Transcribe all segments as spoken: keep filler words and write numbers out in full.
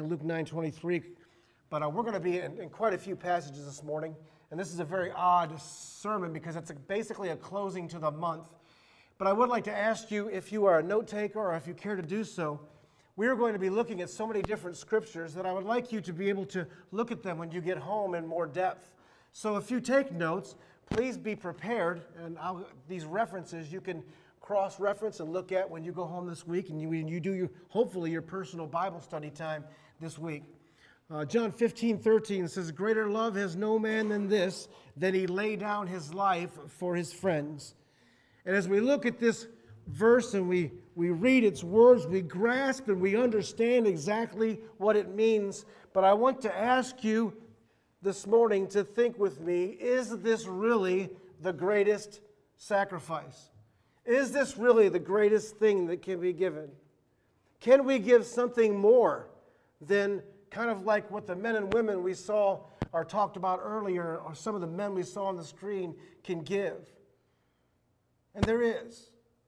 in Luke nine twenty-three, but uh, we're going to be in, in quite a few passages this morning, and this is a very odd sermon because it's a, basically a closing to the month. But I would like to ask you, if you are a note taker or if you care to do so, we are going to be looking at so many different scriptures that I would like you to be able to look at them when you get home in more depth. So if you take notes, please be prepared, and I'll, these references you can cross-reference and look at when you go home this week, and you, when you do your, hopefully your personal Bible study time this week. Uh, John fifteen thirteen says, "Greater love has no man than this, that he lay down his life for his friends." And as we look at this verse and we, we read its words, we grasp and we understand exactly what it means. But I want to ask you this morning to think with me, is this really the greatest sacrifice? Is this really the greatest thing that can be given? Can we give something more than kind of like what the men and women we saw or talked about earlier, or some of the men we saw on the screen can give? And there is.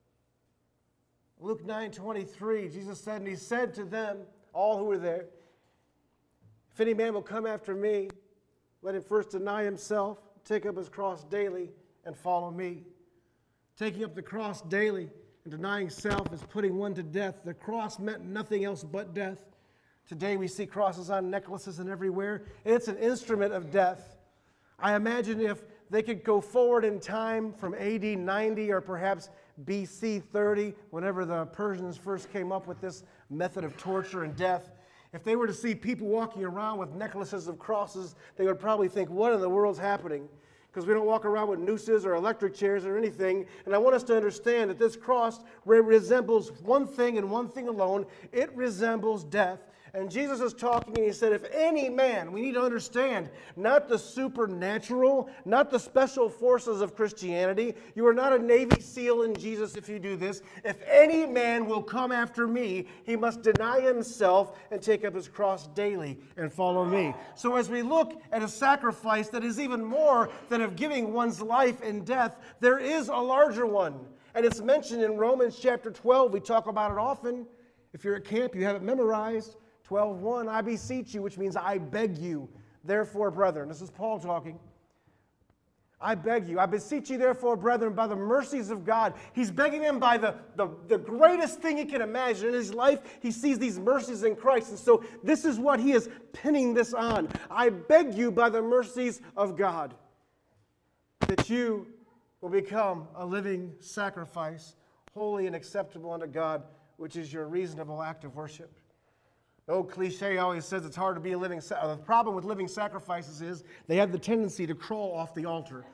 Luke nine twenty-three, Jesus said, and he said to them, all who were there, "If any man will come after me, let him first deny himself, take up his cross daily, and follow me." Taking up the cross daily and denying self is putting one to death. The cross meant nothing else but death. Today we see crosses on necklaces and everywhere. It's an instrument of death. I imagine if they could go forward in time from A D ninety or perhaps B C thirty, whenever the Persians first came up with this method of torture and death, if they were to see people walking around with necklaces of crosses, they would probably think, what in the world's happening? Because we don't walk around with nooses or electric chairs or anything. And I want us to understand that this cross re- resembles one thing and one thing alone. It resembles death. And Jesus is talking and he said, if any man, we need to understand, not the supernatural, not the special forces of Christianity. You are not a Navy SEAL in Jesus if you do this. If any man will come after me, he must deny himself and take up his cross daily and follow me. So as we look at a sacrifice that is even more than of giving one's life in death, there is a larger one. And it's mentioned in Romans chapter twelve. We talk about it often. If you're at camp, you have it memorized. twelve one, "I beseech you," which means I beg you, therefore, brethren. This is Paul talking. I beg you. I beseech you, therefore, brethren, by the mercies of God. He's begging them by the, the, the greatest thing he can imagine. In his life, he sees these mercies in Christ. And so this is what he is pinning this on. I beg you by the mercies of God that you will become a living sacrifice, holy and acceptable unto God, which is your reasonable act of worship. The old cliche always says it's hard to be a living sacrifice. The problem with living sacrifices is they have the tendency to crawl off the altar.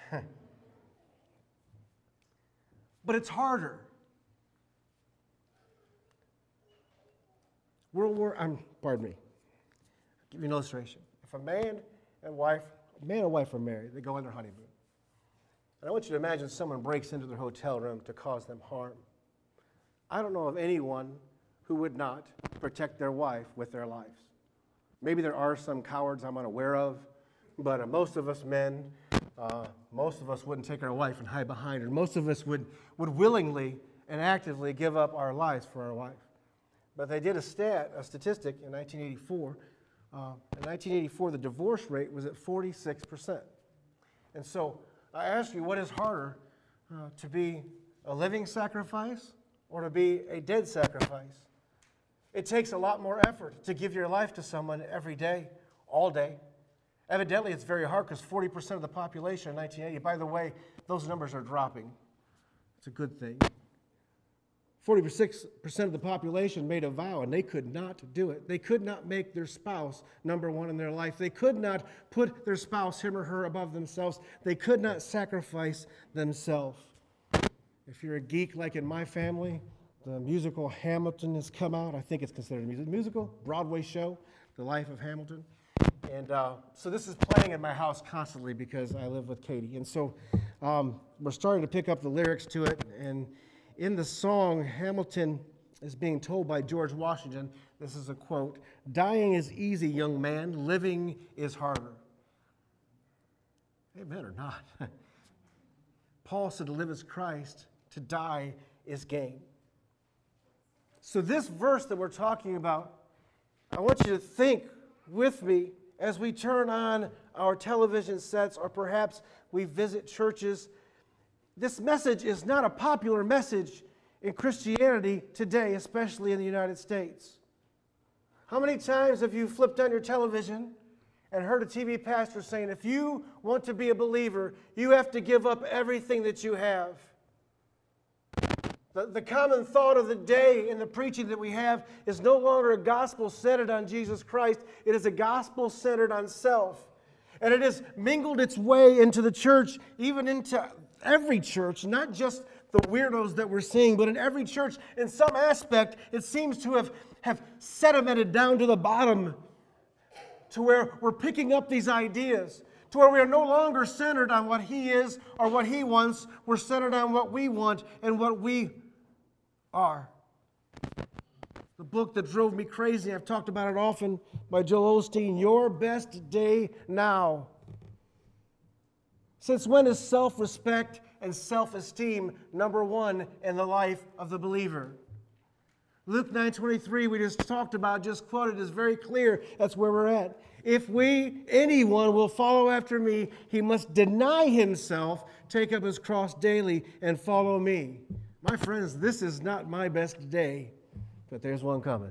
But it's harder. World War, um, pardon me. I'll give you an illustration. If a man and wife, a man and wife are married, they go on their honeymoon. And I want you to imagine someone breaks into their hotel room to cause them harm. I don't know of anyone who would not protect their wife with their lives. Maybe there are some cowards I'm unaware of, but uh, most of us men, uh, most of us wouldn't take our wife and hide behind her. Most of us would, would willingly and actively give up our lives for our wife. But they did a stat, a statistic in nineteen eighty-four. Uh, in nineteen eighty-four, the divorce rate was at forty-six percent. And so I ask you, what is harder, uh, to be a living sacrifice or to be a dead sacrifice? It takes a lot more effort to give your life to someone every day, all day. Evidently, it's very hard because forty percent of the population in nineteen eighty, by the way, those numbers are dropping. It's a good thing. forty-six percent of the population made a vow, and they could not do it. They could not make their spouse number one in their life. They could not put their spouse, him or her, above themselves. They could not sacrifice themselves. If you're a geek like in my family, the musical Hamilton has come out. I think it's considered a music, musical, Broadway show, The Life of Hamilton. And uh, so this is playing in my house constantly because I live with Katie. And so um, we're starting to pick up the lyrics to it. And in the song, Hamilton is being told by George Washington, this is a quote, "Dying is easy, young man. Living is harder." Amen or not? Paul said to live is Christ, to die is gain. So this verse that we're talking about I want you to think with me as we turn on our television sets or perhaps we visit churches. This message is not a popular message in Christianity today, especially in the United States. How many times have you flipped on your television and heard a T V pastor saying, if you want to be a believer, you have to give up everything that you have? The, the common thought of the day in the preaching that we have is no longer a gospel centered on Jesus Christ. It is a gospel centered on self. And it has mingled its way into the church, even into every church, not just the weirdos that we're seeing, but in every church, in some aspect, it seems to have, have sedimented down to the bottom, to where we're picking up these ideas, to where we are no longer centered on what He is or what He wants. We're centered on what we want and what we are. The book that drove me crazy, I've talked about it often, by Joel Osteen, Your Best Day Now. Since when is self-respect and self-esteem number one in the life of the believer? Luke nine twenty-three, we just talked about, just quoted, is very clear. That's where we're at. If we, anyone will follow after me, he must deny himself, take up his cross daily, and follow me. My friends, this is not my best day, but there's one coming.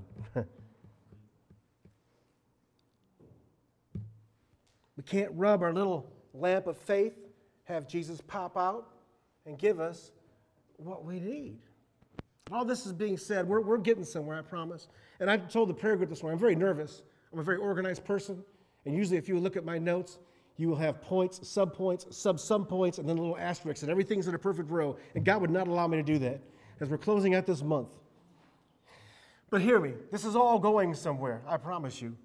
We can't rub our little lamp of faith, have Jesus pop out, and give us what we need. All this is being said, we're, we're getting somewhere, I promise. And I told the prayer group this morning, I'm very nervous. I'm a very organized person. And usually if you look at my notes, you will have points, subpoints, sub-sub points, and then little asterisks, and everything's in a perfect row. And God would not allow me to do that as we're closing out this month. But hear me, this is all going somewhere, I promise you.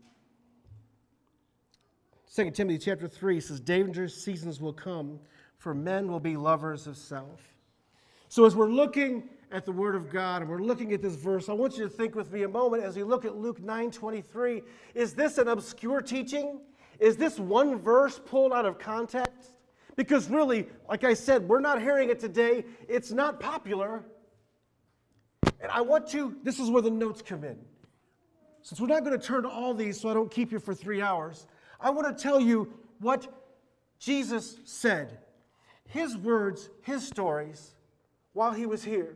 Second Timothy chapter three says, dangerous seasons will come, for men will be lovers of self. So as we're looking at the Word of God and we're looking at this verse, I want you to think with me a moment as we look at Luke nine twenty-three. Is this an obscure teaching? Is this one verse pulled out of context? Because really, like I said, we're not hearing it today. It's not popular. And I want to, this is where the notes come in. Since we're not going to turn to all these so I don't keep you for three hours, I want to tell you what Jesus said. His words, His stories, while He was here.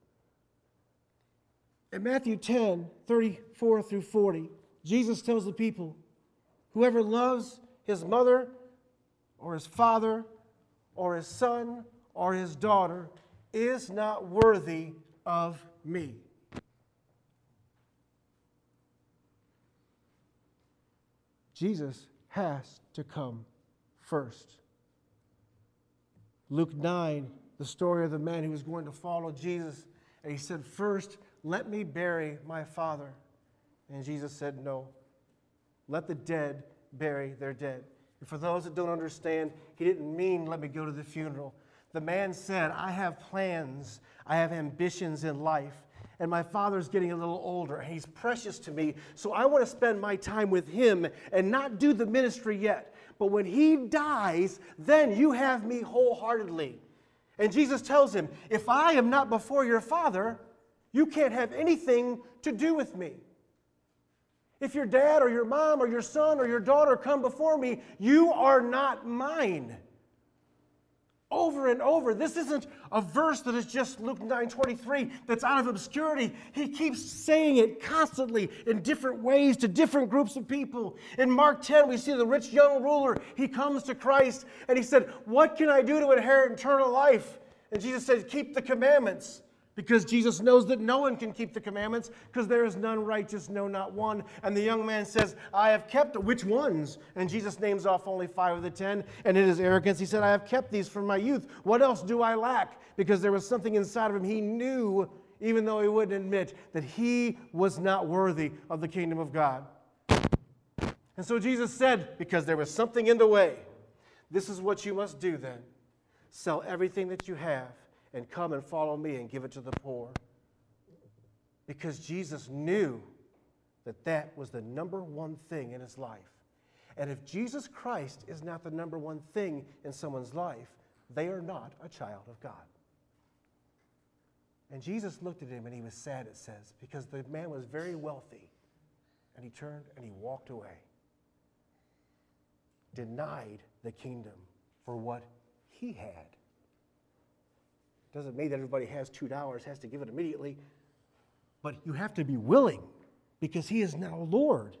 In Matthew ten, thirty-four through forty, Jesus tells the people, whoever loves his mother or his father or his son or his daughter is not worthy of me. Jesus has to come first. Luke nine, the story of the man who was going to follow Jesus, and he said, first, let me bury my father. And Jesus said, no. Let the dead bury their dead. And for those that don't understand, he didn't mean let me go to the funeral. The man said, I have plans, I have ambitions in life, and my father's getting a little older, and he's precious to me, so I want to spend my time with him and not do the ministry yet. But when he dies, then you have me wholeheartedly. And Jesus tells him, if I am not before your father, you can't have anything to do with me. If your dad or your mom or your son or your daughter come before me, you are not mine. Over and over. This isn't a verse that is just Luke nine twenty-three that's out of obscurity. He keeps saying it constantly in different ways to different groups of people. In Mark ten, we see the rich young ruler. He comes to Christ and he said, what can I do to inherit eternal life? And Jesus said, keep the commandments. Because Jesus knows that no one can keep the commandments because there is none righteous, no, not one. And the young man says, I have kept, which ones? And Jesus names off only five of the ten. And in his arrogance, he said, I have kept these from my youth. What else do I lack? Because there was something inside of him. He knew, even though he wouldn't admit, that he was not worthy of the kingdom of God. And so Jesus said, because there was something in the way, this is what you must do then. Sell everything that you have and come and follow me and give it to the poor. Because Jesus knew that that was the number one thing in his life. And if Jesus Christ is not the number one thing in someone's life, they are not a child of God. And Jesus looked at him and he was sad, it says, because the man was very wealthy. And he turned and he walked away. Denied the kingdom for what he had. Doesn't mean that everybody has two dollars, has to give it immediately. But you have to be willing because he is now Lord.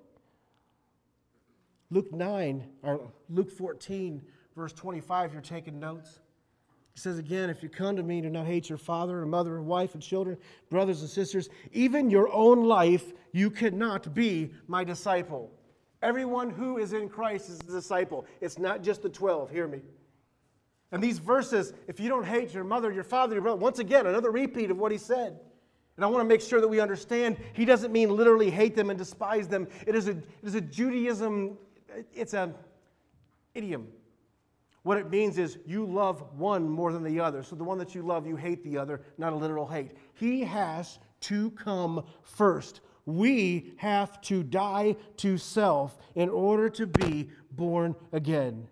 Luke nine, or Luke fourteen, verse twenty-five, if you're taking notes. It says again, if you come to me and do not hate your father and mother and wife and children, brothers and sisters, even your own life, you cannot be my disciple. Everyone who is in Christ is a disciple. It's not just the twelve, hear me. And these verses, if you don't hate your mother, your father, your brother, once again, another repeat of what he said. And I want to make sure that we understand, he doesn't mean literally hate them and despise them. It is a, it is a Judaism, it's an idiom. What it means is you love one more than the other. So the one that you love, you hate the other, not a literal hate. He has to come first. We have to die to self in order to be born again.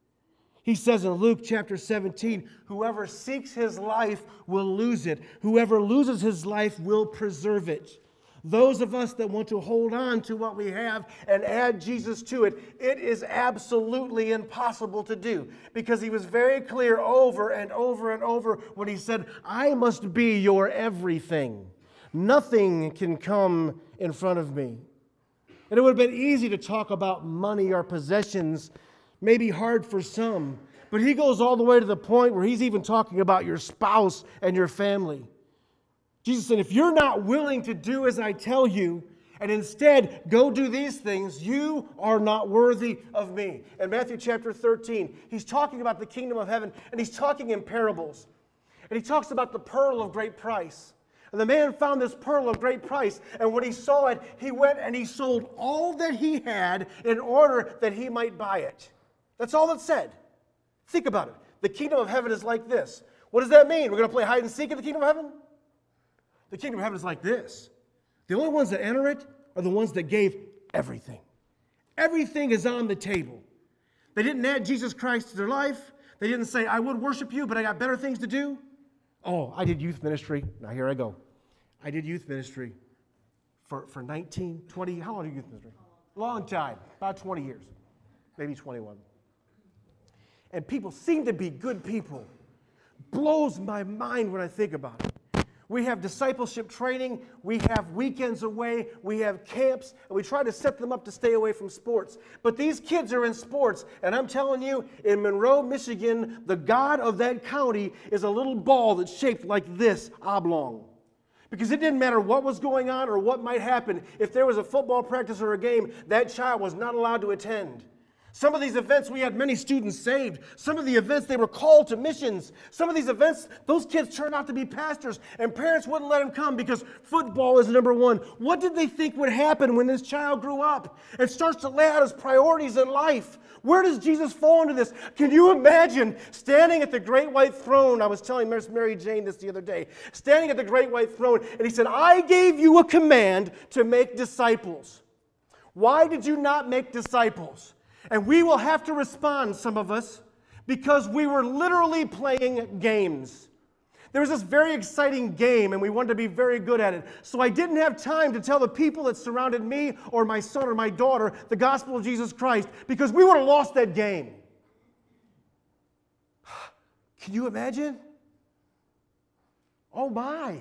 He says in Luke chapter seventeen, whoever seeks his life will lose it. Whoever loses his life will preserve it. Those of us that want to hold on to what we have and add Jesus to it, it is absolutely impossible to do. Because he was very clear over and over and over when he said, I must be your everything. Nothing can come in front of me. And it would have been easy to talk about money or possessions, maybe hard for some. But he goes all the way to the point where he's even talking about your spouse and your family. Jesus said, if you're not willing to do as I tell you, and instead go do these things, you are not worthy of me. In Matthew chapter thirteen, he's talking about the kingdom of heaven, and he's talking in parables. And he talks about the pearl of great price. And the man found this pearl of great price, and when he saw it, he went and he sold all that he had in order that he might buy it. That's all it said. Think about it. The kingdom of heaven is like this. What does that mean? We're going to play hide and seek in the kingdom of heaven? The kingdom of heaven is like this. The only ones that enter it are the ones that gave everything. Everything is on the table. They didn't add Jesus Christ to their life. They didn't say, I would worship you, but I got better things to do. Oh, I did youth ministry. Now here I go. I did youth ministry for, for nineteen, twenty, how long did you youth ministry? Long time, about twenty years, maybe twenty-one. And people seem to be good people. Blows my mind when I think about it. We have discipleship training, we have weekends away, we have camps, and we try to set them up to stay away from sports. But these kids are in sports, and I'm telling you, in Monroe, Michigan, the god of that county is a little ball that's shaped like this, oblong. Because it didn't matter what was going on or what might happen. If there was a football practice or a game, that child was not allowed to attend. Some of these events, we had many students saved. Some of the events, they were called to missions. Some of these events, those kids turned out to be pastors, and parents wouldn't let them come because football is number one. What did they think would happen when this child grew up and starts to lay out his priorities in life? Where does Jesus fall into this? Can you imagine standing at the great white throne? I was telling Mary Jane this the other day. Standing at the great white throne, and he said, I gave you a command to make disciples. Why did you not make disciples? And we will have to respond, some of us, because we were literally playing games. There was this very exciting game, and we wanted to be very good at it. So I didn't have time to tell the people that surrounded me or my son or my daughter the gospel of Jesus Christ, because we would have lost that game. Can you imagine? Oh my.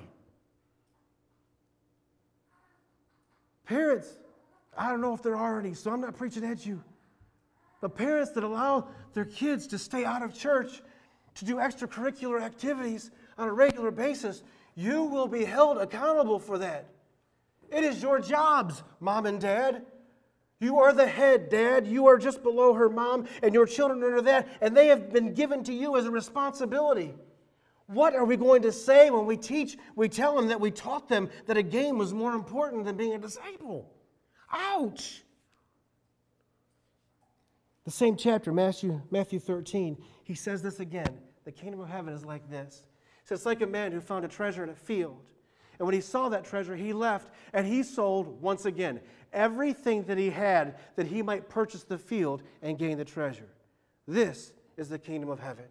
Parents, I don't know if there are any, so I'm not preaching at you. The parents that allow their kids to stay out of church, to do extracurricular activities on a regular basis, you will be held accountable for that. It is your jobs, mom and dad. You are the head, dad. You are just below her mom, and your children are that, and they have been given to you as a responsibility. What are we going to say when we teach, we tell them that we taught them that a game was more important than being a disciple? Ouch! The same chapter, Matthew, Matthew thirteen, he says this again. The kingdom of heaven is like this. He says, it's like a man who found a treasure in a field. And when he saw that treasure, he left, and he sold, once again, everything that he had that he might purchase the field and gain the treasure. This is the kingdom of heaven.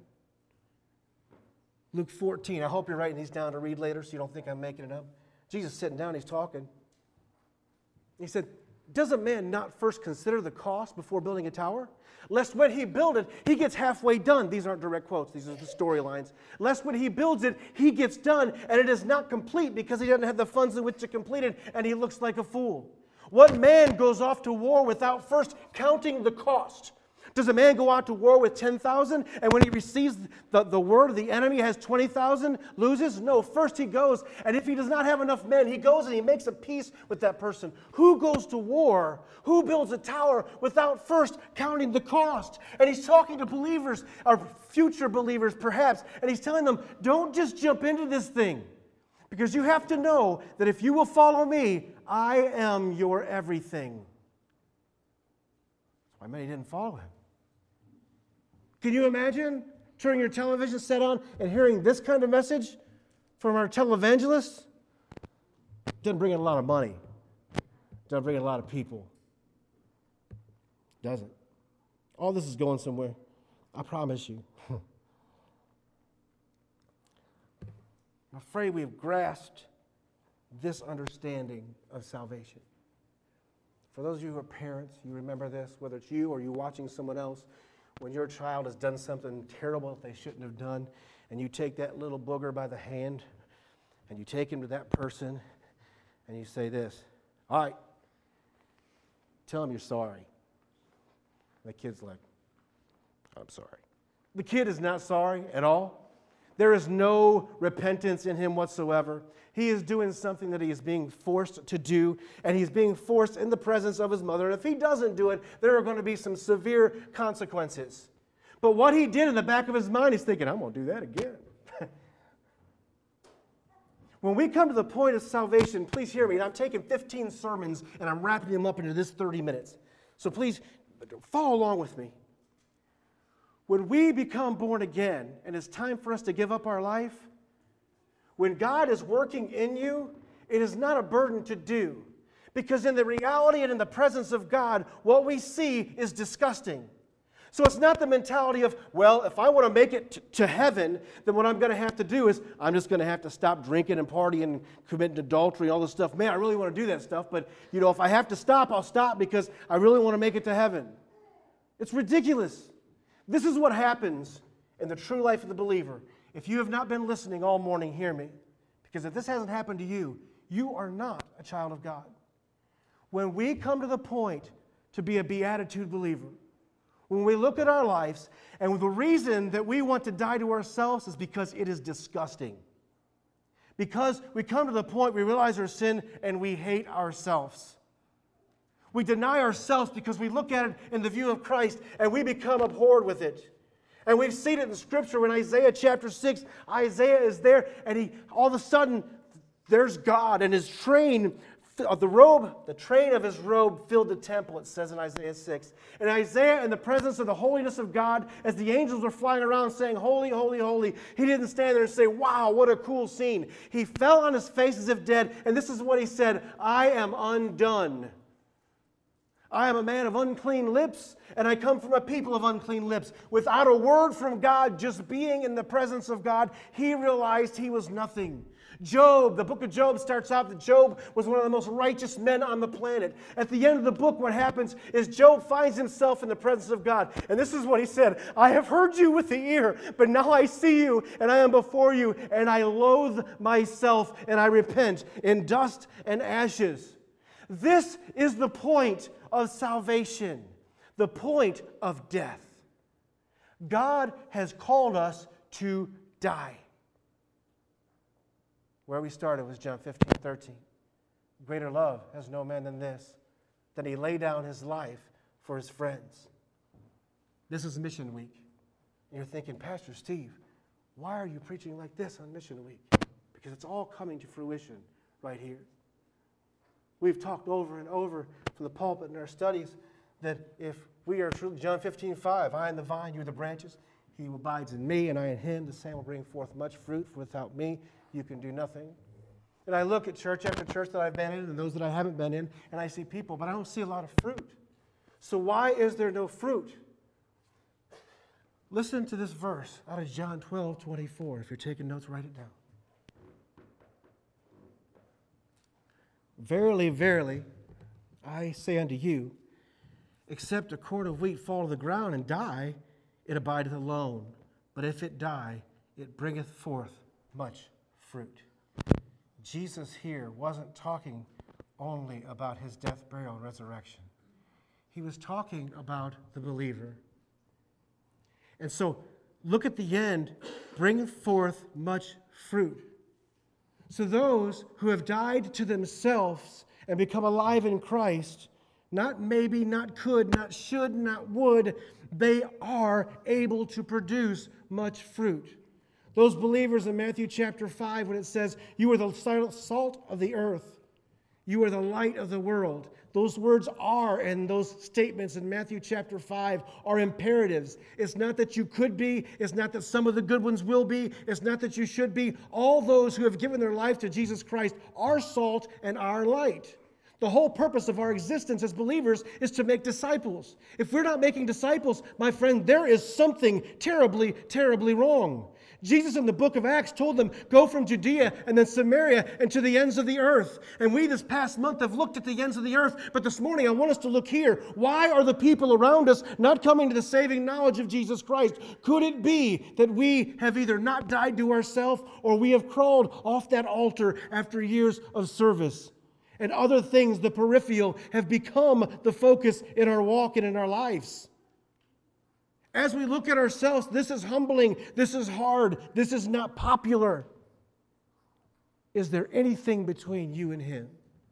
Luke fourteen, I hope you're writing these down to read later so you don't think I'm making it up. Jesus is sitting down, he's talking. He said, does a man not first consider the cost before building a tower? Lest when he build it, he gets halfway done. These aren't direct quotes. These are the storylines. Lest when he builds it, he gets done, and it is not complete because he doesn't have the funds in which to complete it, and he looks like a fool. What man goes off to war without first counting the cost? Does a man go out to war with ten thousand, and when he receives the, the word the enemy has twenty thousand, loses? No, first he goes, and if he does not have enough men, he goes and he makes a peace with that person. Who goes to war? Who builds a tower without first counting the cost? And he's talking to believers, or future believers perhaps, and he's telling them, don't just jump into this thing, because you have to know that if you will follow me, I am your everything. That's why many didn't follow him. Can you imagine turning your television set on and hearing this kind of message from our televangelists? Doesn't bring in a lot of money. Doesn't bring in a lot of people. Doesn't. All this is going somewhere. I promise you. I'm afraid we've grasped this understanding of salvation. For those of you who are parents, you remember this, whether it's you or you watching someone else. When your child has done something terrible that they shouldn't have done, and you take that little booger by the hand, and you take him to that person, and you say this, all right, tell him you're sorry. And the kid's like, I'm sorry. The kid is not sorry at all. There is no repentance in him whatsoever. He is doing something that he is being forced to do, and he's being forced in the presence of his mother. And if he doesn't do it, there are going to be some severe consequences. But what he did in the back of his mind, he's thinking, I'm going to do that again. When we come to the point of salvation, please hear me. And I'm taking fifteen sermons, and I'm wrapping them up into this thirty minutes. So please follow along with me. When we become born again, and it's time for us to give up our life, when God is working in you, it is not a burden to do. Because in the reality and in the presence of God, what we see is disgusting. So it's not the mentality of, well, if I want to make it t- to heaven, then what I'm going to have to do is I'm just going to have to stop drinking and partying and committing adultery and all this stuff. Man, I really want to do that stuff, but you know, if I have to stop, I'll stop because I really want to make it to heaven. It's ridiculous. This is what happens in the true life of the believer. If you have not been listening all morning, hear me. Because if this hasn't happened to you, you are not a child of God. When we come to the point to be a beatitude believer, when we look at our lives, and the reason that we want to die to ourselves is because it is disgusting. Because we come to the point we realize our sin and we hate ourselves. We deny ourselves because we look at it in the view of Christ and we become abhorred with it. And we've seen it in Scripture in Isaiah chapter six. Isaiah is there, and he all of a sudden, there's God, and his train, the robe, the train of his robe filled the temple, it says in Isaiah six. And Isaiah, in the presence of the holiness of God, as the angels were flying around saying, holy, holy, holy, he didn't stand there and say, wow, what a cool scene. He fell on his face as if dead, and this is what he said, I am undone. I am a man of unclean lips, and I come from a people of unclean lips. Without a word from God, just being in the presence of God, he realized he was nothing. Job, the book of Job starts out that Job was one of the most righteous men on the planet. At the end of the book, what happens is Job finds himself in the presence of God. And this is what he said, I have heard you with the ear, but now I see you, and I am before you, and I loathe myself, and I repent in dust and ashes. This is the point of salvation, the point of death. God has called us to die. Where we started was John fifteen thirteen. Greater love has no man than this, that he lay down his life for his friends. This is Mission Week. And you're thinking, Pastor Steve, why are you preaching like this on Mission Week? Because it's all coming to fruition right here. We've talked over and over from the pulpit in our studies that if we are truly, John fifteen five, I am the vine, you are the branches. He who abides in me and I in him, the same will bring forth much fruit, for without me you can do nothing. And I look at church after church that I've been in and those that I haven't been in, and I see people, but I don't see a lot of fruit. So why is there no fruit? Listen to this verse out of John twelve twenty-four. If you're taking notes, write it down. Verily, verily, I say unto you, except a corn of wheat fall to the ground and die, it abideth alone. But if it die, it bringeth forth much fruit. Jesus here wasn't talking only about his death, burial, and resurrection. He was talking about the believer. And so, look at the end, bringeth forth much fruit. So those who have died to themselves and become alive in Christ, not maybe, not could, not should, not would, they are able to produce much fruit. Those believers in Matthew chapter five, when it says, you are the salt of the earth, you are the light of the world. Those words are, and those statements in Matthew chapter five are imperatives. It's not that you could be. It's not that some of the good ones will be. It's not that you should be. All those who have given their life to Jesus Christ are salt and are light. The whole purpose of our existence as believers is to make disciples. If we're not making disciples, my friend, there is something terribly, terribly wrong. Jesus in the book of Acts told them, go from Judea and then Samaria and to the ends of the earth. And we this past month have looked at the ends of the earth, but this morning I want us to look here. Why are the people around us not coming to the saving knowledge of Jesus Christ? Could it be that we have either not died to ourselves or we have crawled off that altar after years of service? And other things, the peripheral, have become the focus in our walk and in our lives. As we look at ourselves, this is humbling, this is hard, this is not popular. Is there anything between you and Him?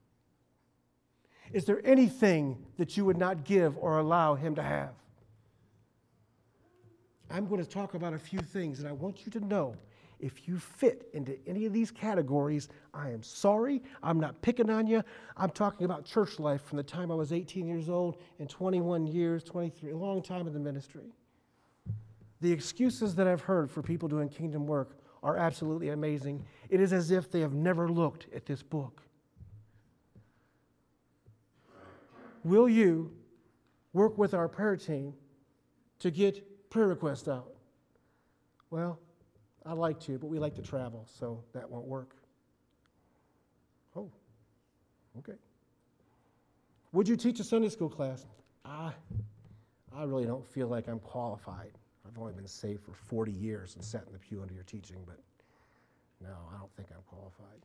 Is there anything that you would not give or allow Him to have? I'm going to talk about a few things, and I want you to know, if you fit into any of these categories, I am sorry. I'm not picking on you. I'm talking about church life from the time I was eighteen years old and twenty-one years, twenty-three, a long time in the ministry. The excuses that I've heard for people doing kingdom work are absolutely amazing. It is as if they have never looked at this book. Will you work with our prayer team to get prayer requests out? Well, I'd like to, but we like to travel, so that won't work. Oh, okay. Would you teach a Sunday school class? I, I really don't feel like I'm qualified. I've only been saved for forty years and sat in the pew under your teaching, but no, I don't think I'm qualified.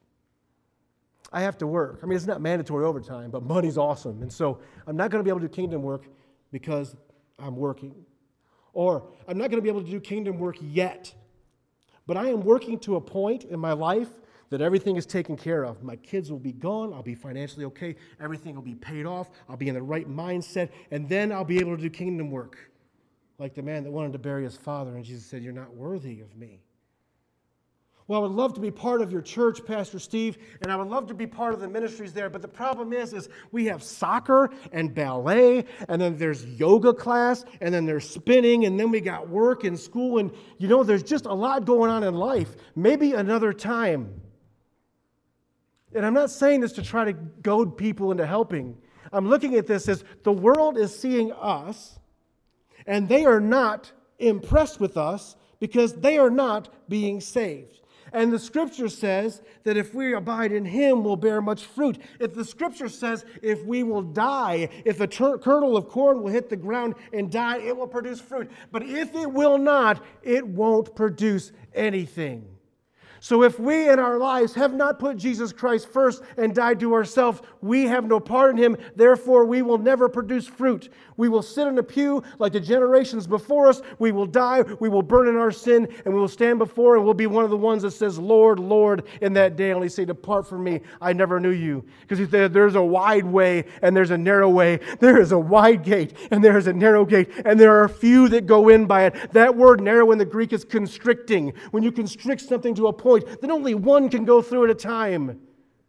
I have to work. I mean, it's not mandatory overtime, but money's awesome. And so I'm not going to be able to do kingdom work because I'm working. Or I'm not going to be able to do kingdom work yet. But I am working to a point in my life that everything is taken care of. My kids will be gone. I'll be financially okay. Everything will be paid off. I'll be in the right mindset. And then I'll be able to do kingdom work. Like the man that wanted to bury his father, and Jesus said, you're not worthy of me. Well, I would love to be part of your church, Pastor Steve, and I would love to be part of the ministries there, but the problem is, is we have soccer and ballet, and then there's yoga class, and then there's spinning, and then we got work and school, and you know, there's just a lot going on in life. Maybe another time. And I'm not saying this to try to goad people into helping. I'm looking at this as the world is seeing us, and they are not impressed with us because they are not being saved. And the Scripture says that if we abide in Him, we'll bear much fruit. If the Scripture says if we will die, if a tur- kernel of corn will hit the ground and die, it will produce fruit. But if it will not, it won't produce anything. So if we in our lives have not put Jesus Christ first and died to ourselves, we have no part in Him. Therefore, we will never produce fruit. We will sit in a pew like the generations before us. We will die. We will burn in our sin. And we will stand before and we'll be one of the ones that says, Lord, Lord, in that day. And He say, depart from me. I never knew you. Because He said, there's a wide way and there's a narrow way. There is a wide gate and there is a narrow gate. And there are few that go in by it. That word narrow in the Greek is constricting. When you constrict something to a point, then only one can go through at a time.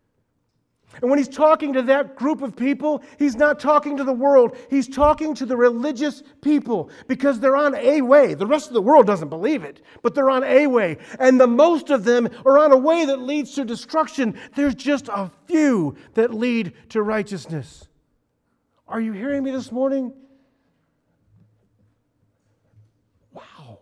And when He's talking to that group of people, He's not talking to the world. He's talking to the religious people because they're on a way. The rest of the world doesn't believe it, but they're on a way. And the most of them are on a way that leads to destruction. There's just a few that lead to righteousness. Are you hearing me this morning? Wow.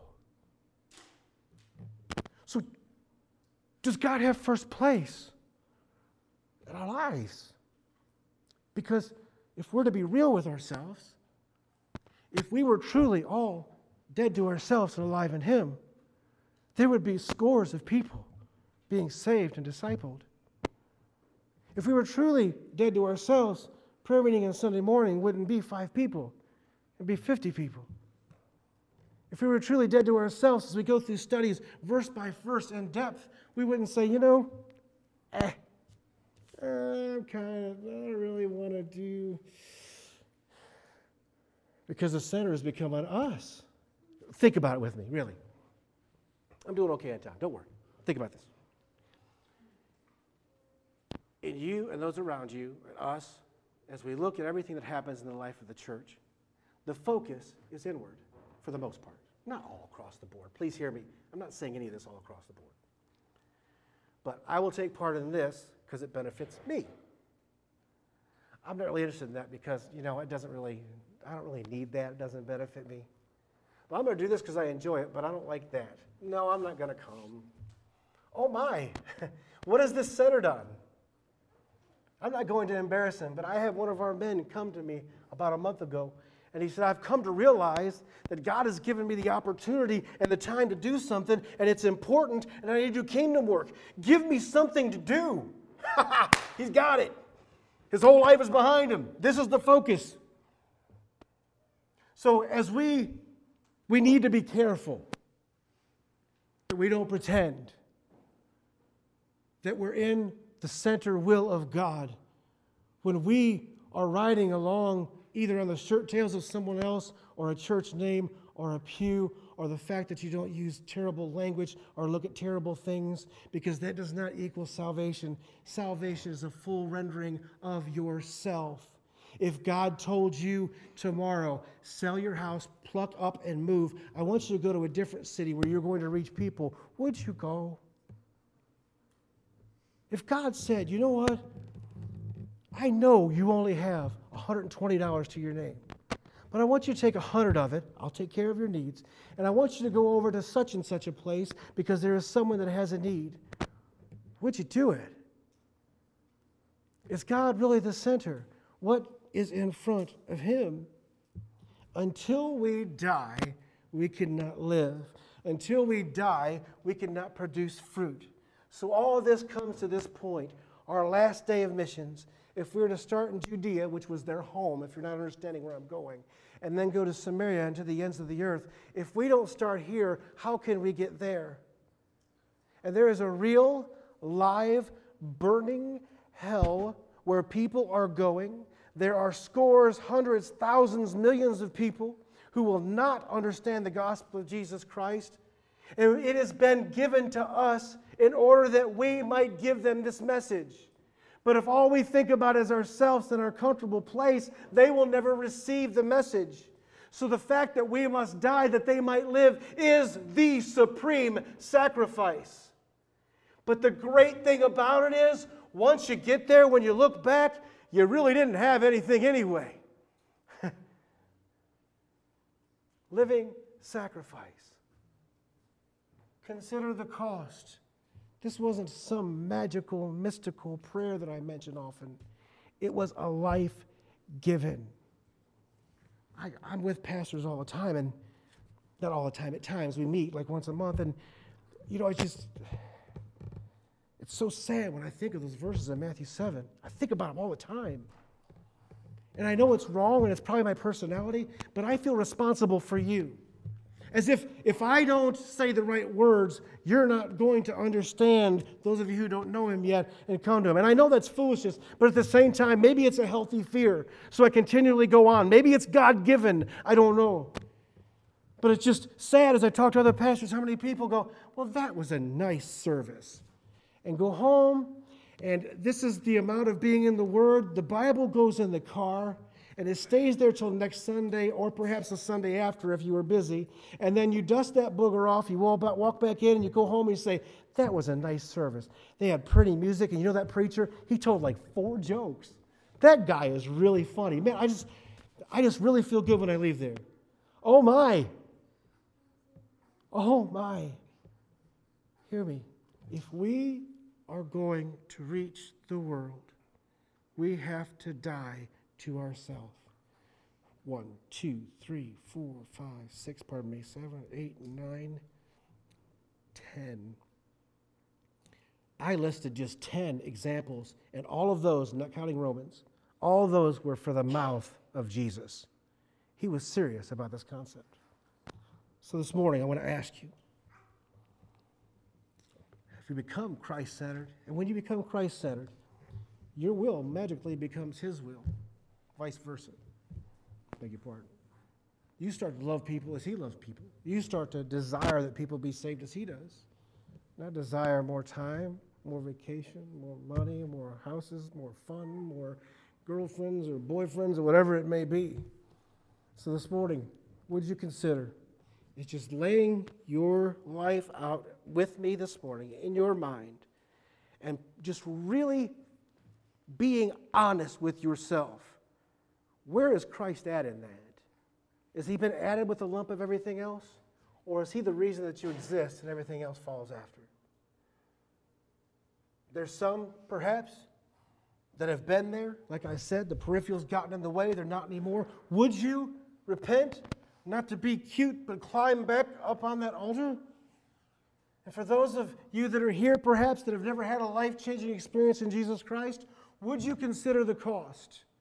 So, does God have first place in our lives? Because if we're to be real with ourselves, if we were truly all dead to ourselves and alive in Him, there would be scores of people being saved and discipled. If we were truly dead to ourselves, prayer meeting on Sunday morning wouldn't be five people. It'd be fifty people. If we were truly dead to ourselves as we go through studies verse by verse in depth, we wouldn't say, you know, eh, I'm kind of, I don't really want to do, because the center has become on us. Think about it with me, really. I'm doing okay on time. Don't worry. Think about this. In you and those around you and us, as we look at everything that happens in the life of the church, the focus is inward for the most part. Not all across the board. Please hear me. I'm not saying any of this all across the board. But I will take part in this because it benefits me. I'm not really interested in that because, you know, it doesn't really, I don't really need that. It doesn't benefit me. But I'm going to do this because I enjoy it, but I don't like that. No, I'm not going to come. Oh my, what has this center done? I'm not going to embarrass him, but I had one of our men come to me about a month ago, and he said, I've come to realize that God has given me the opportunity and the time to do something, and it's important, and I need to do kingdom work. Give me something to do. He's got it. His whole life is behind him. This is the focus. So as we, we need to be careful that we don't pretend that we're in the center will of God when we are riding along either on the shirt tails of someone else or a church name or a pew or the fact that you don't use terrible language or look at terrible things, because that does not equal salvation. Salvation is a full rendering of yourself. If God told you tomorrow, sell your house, pluck up and move, I want you to go to a different city where you're going to reach people, would you go? If God said, you know what? I know you only have one hundred twenty dollars to your name, but I want you to take one hundred of it. I'll take care of your needs. And I want you to go over to such and such a place because there is someone that has a need. Would you do it? Is God really the center? What is in front of Him? Until we die, we cannot live. Until we die, we cannot produce fruit. So all of this comes to this point, our last day of missions. If we were to start in Judea, which was their home, if you're not understanding where I'm going, and then go to Samaria and to the ends of the earth, if we don't start here, how can we get there? And there is a real, live, burning hell where people are going. There are scores, hundreds, thousands, millions of people who will not understand the gospel of Jesus Christ. And it has been given to us in order that we might give them this message. But if all we think about is ourselves and our comfortable place, they will never receive the message. So the fact that we must die that they might live is the supreme sacrifice. But the great thing about it is, once you get there, when you look back, you really didn't have anything anyway. Living sacrifice. Consider the cost. This wasn't some magical, mystical prayer that I mention often. It was a life given. I, I'm with pastors all the time, and not all the time, at times we meet like once a month, and you know, it's just, it's so sad when I think of those verses in Matthew seven. I think about them all the time. And I know it's wrong, and it's probably my personality, but I feel responsible for you. As if if I don't say the right words, you're not going to understand, those of you who don't know Him yet, and come to Him. And I know that's foolishness, but at the same time, maybe it's a healthy fear, so I continually go on. Maybe it's God-given. I don't know. But it's just sad as I talk to other pastors, how many people go, well, that was a nice service. And go home, and this is the amount of being in the Word. The Bible goes in the car, and it stays there till next Sunday, or perhaps the Sunday after if you were busy. And then you dust that booger off, you walk back in, and you go home and you say, that was a nice service. They had pretty music, and you know that preacher? He told like four jokes. That guy is really funny. Man, I just, I just really feel good when I leave there. Oh my. Oh my. Hear me. If we are going to reach the world, we have to die to ourselves. One, two, three, four, five, six, pardon me, seven, eight, nine, ten. I listed just ten examples, and all of those, not counting Romans, all of those were for the mouth of Jesus. He was serious about this concept. So this morning, I want to ask you, if you become Christ-centered, and when you become Christ-centered, your will magically becomes His will, vice versa. Beg your pardon. You start to love people as He loves people. You start to desire that people be saved as He does. Not desire more time, more vacation, more money, more houses, more fun, more girlfriends or boyfriends or whatever it may be. So this morning, would you consider it's just laying your life out with me this morning in your mind and just really being honest with yourself. Where is Christ at in that? Has He been added with a lump of everything else? Or is He the reason that you exist and everything else follows after? There's some, perhaps, that have been there. Like I said, the peripheral's gotten in the way. They're not anymore. Would you repent? Not to be cute, but climb back up on that altar? And for those of you that are here, perhaps, that have never had a life-changing experience in Jesus Christ, would you consider the cost?